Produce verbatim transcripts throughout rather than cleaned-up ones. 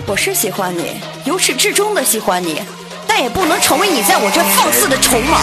我是喜欢你，由始至终的喜欢你，但也不能成为你在我这放肆的筹码。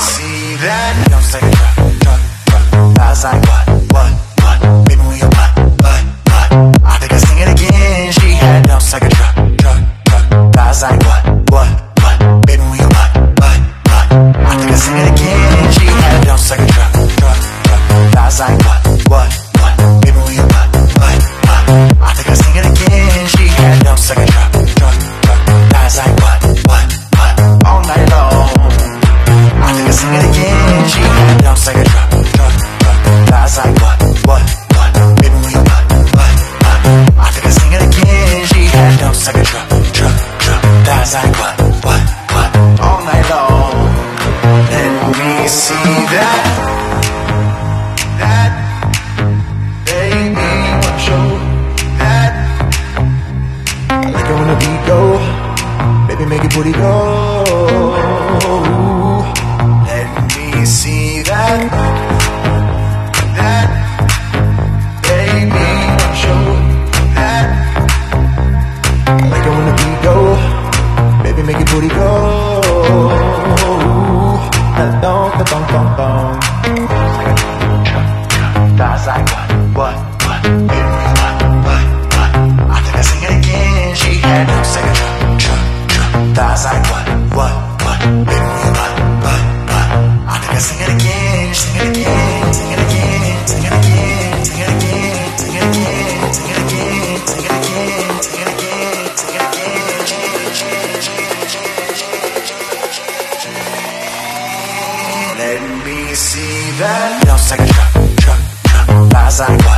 See that? Don't take a truck, truck, truck, fast like